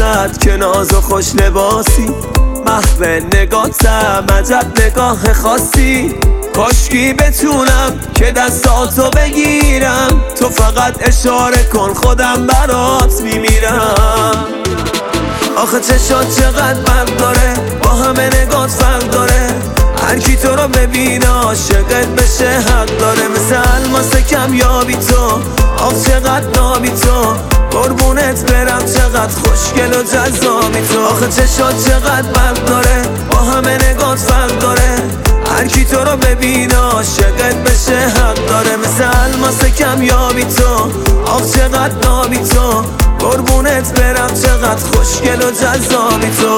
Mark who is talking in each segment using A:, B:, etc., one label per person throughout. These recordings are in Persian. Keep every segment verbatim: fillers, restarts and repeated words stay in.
A: چقدر که ناز و خوش لباسی، محو نگاتم عجب نگاه خاصی. کاشکی بتونم که دستاتو بگیرم، تو فقط اشاره کن خودم برات میمیرم. آخه چشات چقدر برق داره، با همه نگات فرق داره، هر کی تو رو ببینه عاشقت بشه حق داره. مثل الماس کمیابی تو، آخ چقدر نابی تو، قربونت برم چقدر خوشگل و جذابی تو. آخه چشات چقدر برق داره، با همه نگات فرق داره، هر کی تو رو ببینه عاشقت بشه حق داره. مثل الماس کمیابی تو، آخ چقدر نابی تو، قربونت برم چقدر خوشگل و جذابی تو.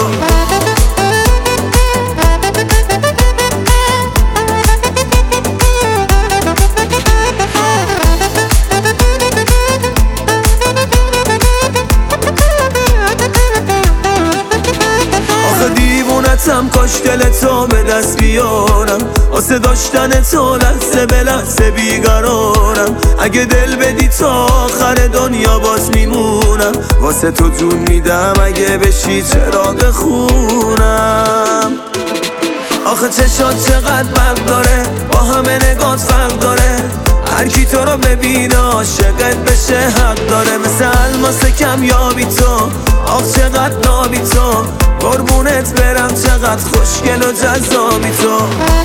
A: دیوونتم کاش دل تو به دست بیارم، واسه داشتن تو لحظه به لحظه بیقرارم. اگه دل بدی تا آخر دنیا باز میمونم، واسه تو جون میدم اگه بشی چراغ خونم. آخه چشات چقدر برق داره، با همه نگات فرق داره، هر کی تو رو ببینه عاشقت بشه حق داره. مثل الماس کمیابی تو، آخ چقدر نابی تو، قربونت برم چقدر خوشگل و جذابی تو.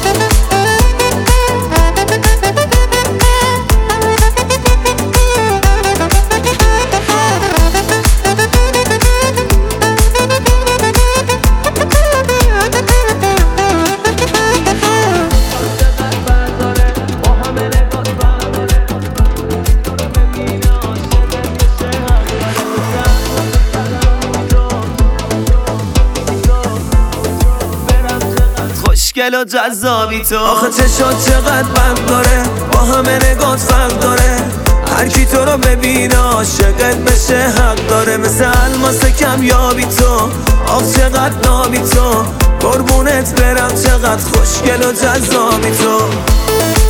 A: خوشگل و جذابی تو. آخه چشات چقدر برق داره، با همه نگات فرق داره، هر کی تو رو ببینه عاشقت بشه حق داره. مثل الماس کمیابی تو، آخ چقدر نابی تو، قربونت برم چقدر خوشگل و جذابی تو.